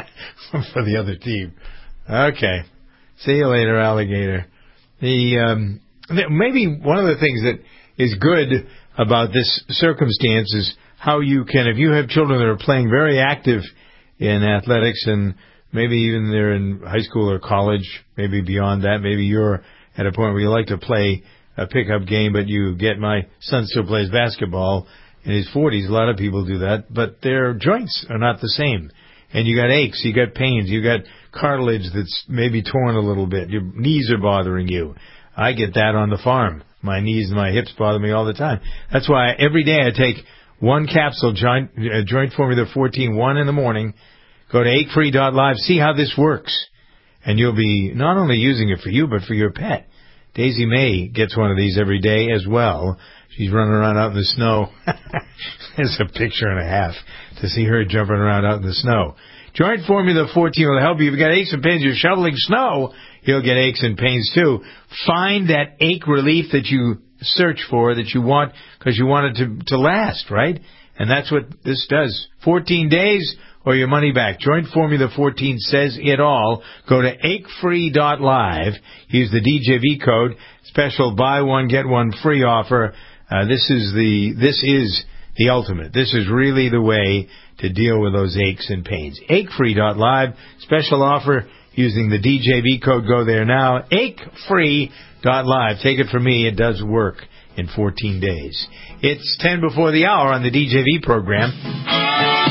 for the other team. Okay, see you later, alligator. The um, maybe one of the things that is good about this circumstance is how you can, if you have children that are playing very active in athletics and maybe even they're in high school or college, maybe beyond that, maybe you're at a point where you like to play a pickup game, but you get, my son still plays basketball in his forties. A lot of people do that, but their joints are not the same. And you got aches, you got pains, you got cartilage that's maybe torn a little bit. Your knees are bothering you. I get that on the farm. My knees and my hips bother me all the time. That's why every day I take one capsule, Joint, uh, Joint Formula fourteen, one in the morning. Go to ache free dot live, see how this works. And you'll be not only using it for you, but for your pet. Daisy May gets one of these every day as well. She's running around out in the snow. There's a picture and a half to see her jumping around out in the snow. Joint Formula fourteen will help you. If you've got aches and pains, you're shoveling snow, you'll get aches and pains too. Find that ache relief that you search for, that you want, because you want it to, to last, right? And that's what this does. fourteen days or your money back. Joint Formula fourteen says it all. Go to ache free dot live. Use the D J V code. Special buy one, get one free offer. Uh, this is the, this is the ultimate. This is really the way to deal with those aches and pains. ache free dot live. Special offer using the D J V code. Go there now. ache free dot live. Take it from me. It does work in fourteen days. It's ten before the hour on the D J V program.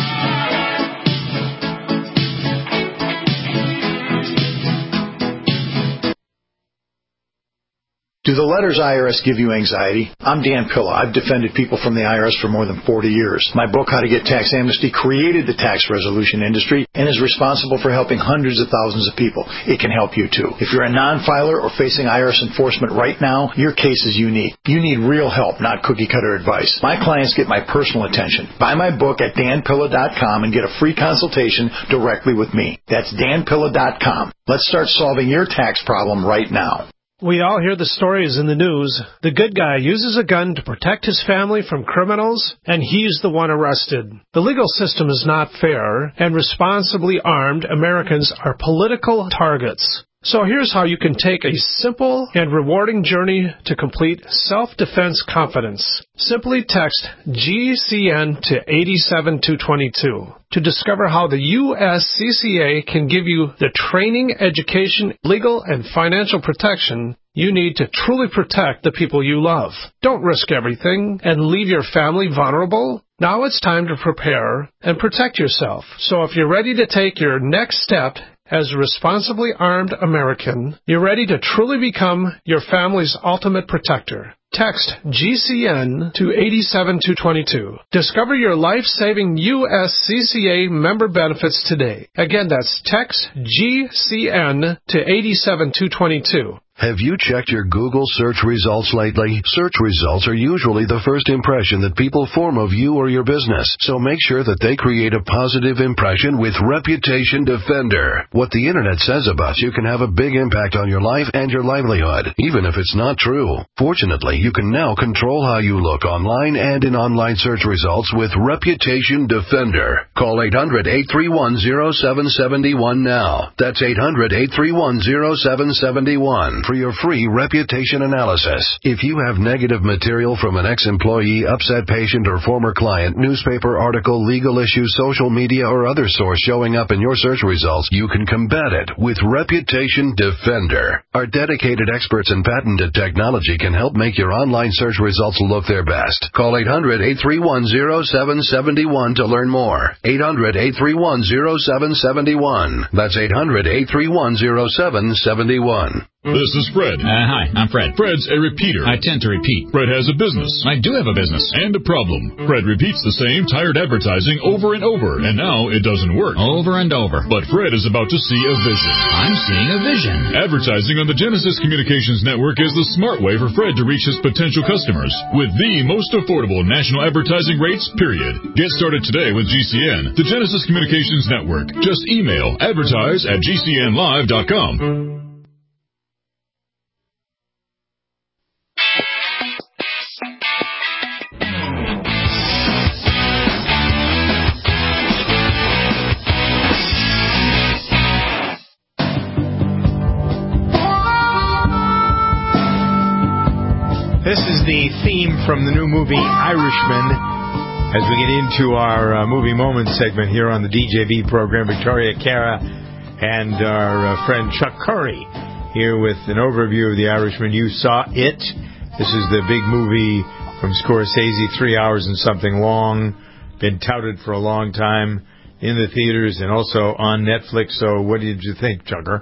Do the letters I R S give you anxiety? I'm Dan Pilla. I've defended people from the I R S for more than forty years. My book, How to Get Tax Amnesty, created the tax resolution industry and is responsible for helping hundreds of thousands of people. It can help you, too. If you're a non-filer or facing I R S enforcement right now, your case is unique. You need real help, not cookie-cutter advice. My clients get my personal attention. Buy my book at dan pilla dot com and get a free consultation directly with me. That's dan pilla dot com. Let's start solving your tax problem right now. We all hear the stories in the news. The good guy uses a gun to protect his family from criminals, and he's the one arrested. The legal system is not fair, and responsibly armed Americans are political targets. So here's how you can take a simple and rewarding journey to complete self-defense confidence. Simply text G C N to eight seven two two two to discover how the U S C C A can give you the training, education, legal, and financial protection you need to truly protect the people you love. Don't risk everything and leave your family vulnerable. Now it's time to prepare and protect yourself. So if you're ready to take your next step as a responsibly armed American, you're ready to truly become your family's ultimate protector. Text G C N to eight seven two two two. Discover your life-saving U S C C A member benefits today. Again, that's text G C N to eight seven two two two. Have you checked your Google search results lately? Search results are usually the first impression that people form of you or your business, so make sure that they create a positive impression with Reputation Defender. What the internet says about you can have a big impact on your life and your livelihood, even if it's not true. Fortunately, you can now control how you look online and in online search results with Reputation Defender. Call eight hundred, eight three one, zero seven seven one now. That's eight hundred, eight three one, zero seven seven one. For your free reputation analysis. If you have negative material from an ex-employee, upset patient, or former client, newspaper article, legal issue, social media, or other source showing up in your search results, you can combat it with Reputation Defender. Our dedicated experts in patented technology can help make your online search results look their best. Call eight hundred, eight three one, zero seven seven one to learn more. eight hundred, eight three one, zero seven seven one. That's eight hundred, eight three one, zero seven seven one. This is Fred. Uh, hi, I'm Fred. Fred's a repeater. I tend to repeat. Fred has a business. I do have a business. And a problem. Fred repeats the same tired advertising over and over, and now it doesn't work. Over and over. But Fred is about to see a vision. I'm seeing a vision. Advertising on the Genesis Communications Network is the smart way for Fred to reach his potential customers with the most affordable national advertising rates, period. Get started today with G C N, the Genesis Communications Network. Just email advertise at G C N live dot com. This is the theme from the new movie Irishman as we get into our uh, movie moment segment here on the D J V program. Victoria Cara and our uh, friend Chuck Curry here with an overview of the Irishman. You saw it. This is the big movie from Scorsese, three hours and something long, been touted for a long time in the theaters and also on Netflix. So what did you think, Chucker?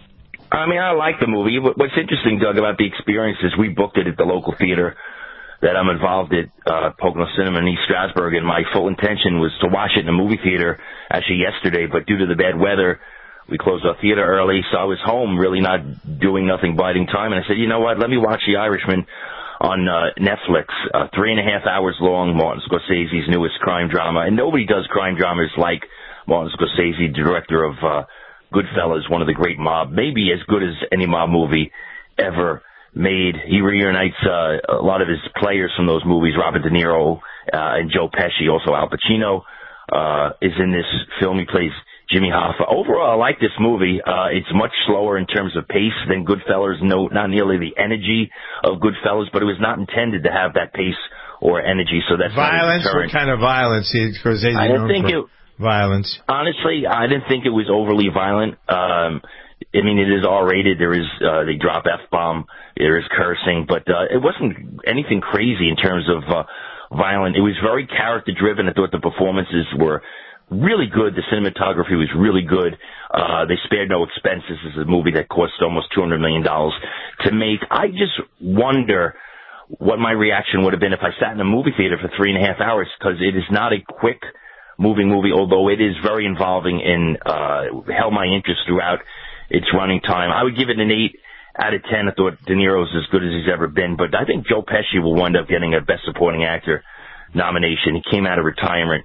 I mean, I like the movie. What's interesting, Doug, about the experience is we booked it at the local theater that I'm involved at, uh, Pocono Cinema in East Stroudsburg, and my full intention was to watch it in a movie theater actually yesterday, but due to the bad weather, we closed our theater early, so I was home really not doing nothing, biding time, and I said, you know what, let me watch The Irishman on uh, Netflix. Uh, three and a half hours long, Martin Scorsese's newest crime drama, and nobody does crime dramas like Martin Scorsese, director of uh Goodfellas, one of the great mob, maybe as good as any mob movie ever made. He reunites uh, a lot of his players from those movies, Robert De Niro uh, and Joe Pesci. Also Al Pacino uh, is in this film. He plays Jimmy Hoffa. Overall, I like this movie. Uh, it's much slower in terms of pace than Goodfellas. No, not nearly the energy of Goodfellas, but it was not intended to have that pace or energy. So that's violence. What kind of violence? Scorsese I didn't think for- it. Violence. Honestly, I didn't think it was overly violent. Um, I mean, it is R-rated. There is, uh, they drop F-bomb. There is cursing, but, uh, it wasn't anything crazy in terms of, uh, violent. It was very character-driven. I thought the performances were really good. The cinematography was really good. Uh, they spared no expenses. This is a movie that cost almost two hundred million dollars to make. I just wonder what my reaction would have been if I sat in a movie theater for three and a half hours, because it is not a quick moving movie, although it is very involving and uh, held my interest throughout its running time. I would give it an eight out of ten. I thought De Niro's as good as he's ever been, but I think Joe Pesci will wind up getting a Best Supporting Actor nomination. He came out of retirement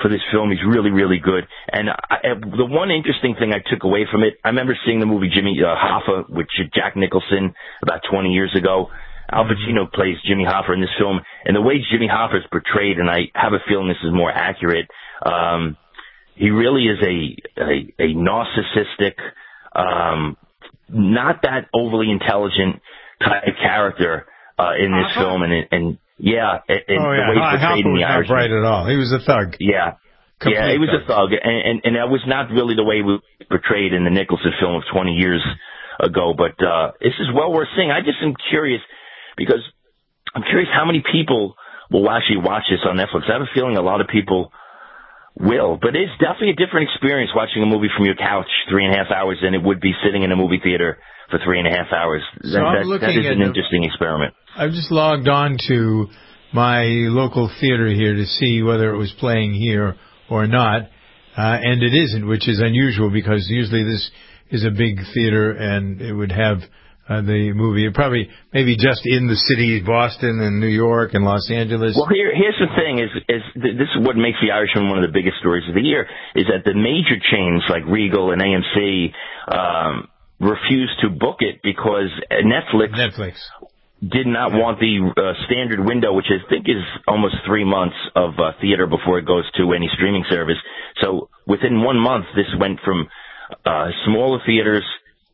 for this film. He's really, really good. And I, the one interesting thing I took away from it, I remember seeing the movie Jimmy uh, Hoffa with Jack Nicholson about twenty years ago. Al Pacino plays Jimmy Hoffa in this film, and the way Jimmy Hoffa is portrayed, and I have a feeling this is more accurate, um, he really is a, a, a narcissistic, um, not that overly intelligent type of character uh, in this uh-huh. film, and, and yeah, and oh, yeah. the way he's portrayed in the Irish. Not bright at all. He was a thug. Yeah. Complete yeah, he was thug. a thug, and, and, and that was not really the way we portrayed in the Nicholson film of twenty years ago, but uh, this is well worth seeing. I just am curious, because I'm curious how many people will actually watch this on Netflix. I have a feeling a lot of people will, but it's definitely a different experience watching a movie from your couch three and a half hours than it would be sitting in a movie theater for three and a half hours. So that, I'm that, looking that is at an the, interesting experiment. I've just logged on to my local theater here to see whether it was playing here or not, uh, and it isn't, which is unusual because usually this is a big theater and it would have Uh, the movie, probably maybe just in the city, Boston and New York and Los Angeles. Well, here, here's the thing: is is th- this is what makes The Irishman one of the biggest stories of the year? Is that the major chains like Regal and A M C um, refused to book it because Netflix, Netflix. did not want the uh, standard window, which I think is almost three months of uh, theater before it goes to any streaming service. So within one month, this went from uh, smaller theaters,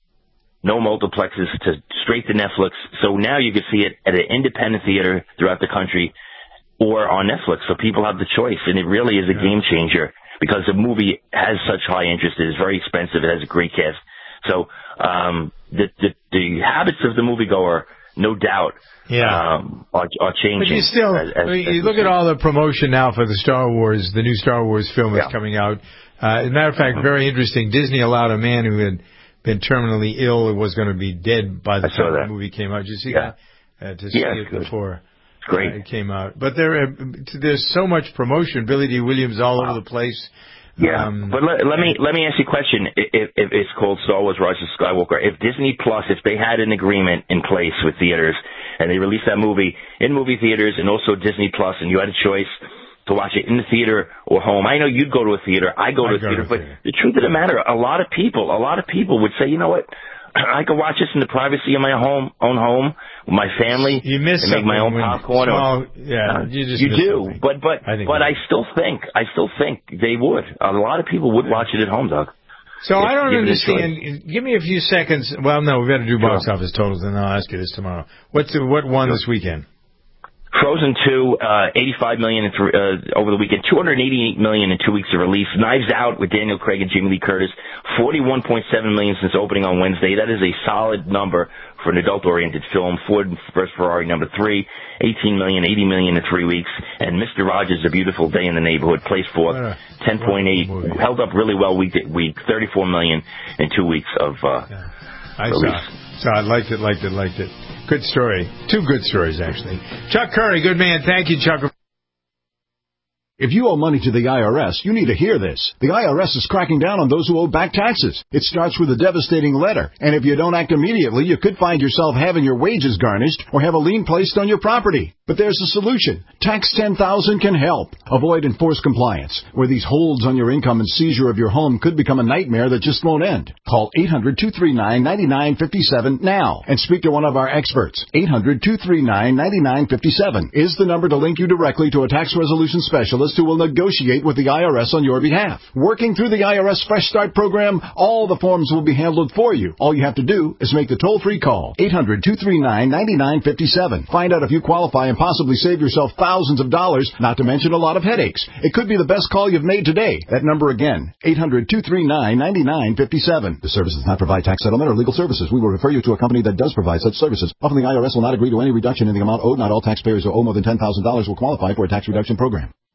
no multiplexes, to straight to Netflix. So now you can see it at an independent theater throughout the country or on Netflix. So people have the choice, and it really is a yeah. game changer because the movie has such high interest. It is very expensive. It has a great cast. So um, the, the the habits of the moviegoer, no doubt, yeah. um, are, are changing. But you still, as, as, you as look at all the promotion now for the Star Wars, the new Star Wars film yeah. is coming out. Uh, as a matter of fact, very interesting. Disney allowed a man who had been terminally ill and was going to be dead by the I time the movie came out. Did you see yeah. that? Uh, to see yeah, it good. before Great. Uh, it came out. But there, uh, there's so much promotion. Billy D. Williams all wow. over the place. Yeah, um, but let, let me let me ask you a question. If, if it's called Star Wars: Rise of Skywalker, if Disney Plus, if they had an agreement in place with theaters and they released that movie in movie theaters and also Disney Plus, and you had a choice to watch it in the theater or home. I know you'd go to a theater. I go to I'd a go theater. to But theater. the truth of the matter, a lot of people, a lot of people would say, you know what? I could watch this in the privacy of my home, own home, with my family, you miss and make my own popcorn. Small, or, yeah, you just you miss do, something. but but I but I still think I still think they would. A lot of people would watch it at home, Doug. So if, I don't understand. Give me a few seconds. Well, no, we've got to do box sure. office totals, and I'll ask you this tomorrow. What's the, what won sure. this weekend? Frozen two, uh, eighty-five million in th- uh, over the weekend, two hundred eighty-eight million in two weeks of release. Knives Out with Daniel Craig and Jamie Lee Curtis, forty-one point seven million since opening on Wednesday. That is a solid number for an adult-oriented film. Ford versus Ferrari, number three, eighteen million, eighty million in three weeks. And Mister Rogers, A Beautiful Day in the Neighborhood, placed fourth, ten point eight, held up really well week to week, thirty-four million in two weeks of uh, yeah. I release. saw. So I liked it, liked it, liked it. Good story. Two good stories, actually. Chuck Curry, good man. Thank you, Chuck. If you owe money to the I R S, you need to hear this. The I R S is cracking down on those who owe back taxes. It starts with a devastating letter, and if you don't act immediately, you could find yourself having your wages garnished or have a lien placed on your property. But there's a solution. Tax ten thousand can help. Avoid enforced compliance, where these holds on your income and seizure of your home could become a nightmare that just won't end. Call eight hundred, two three nine, nine nine five seven now and speak to one of our experts. eight hundred, two three nine, nine nine five seven is the number to link you directly to a tax resolution specialist who will negotiate with the I R S on your behalf. Working through the I R S Fresh Start program, all the forms will be handled for you. All you have to do is make the toll-free call, eight hundred, two three nine, nine nine five seven. Find out if you qualify and possibly save yourself thousands of dollars, not to mention a lot of headaches. It could be the best call you've made today. That number again, eight hundred, two three nine, nine nine five seven. The service does not provide tax settlement or legal services. We will refer you to a company that does provide such services. Often the I R S will not agree to any reduction in the amount owed. Not all taxpayers who owe more than ten thousand dollars will qualify for a tax reduction program.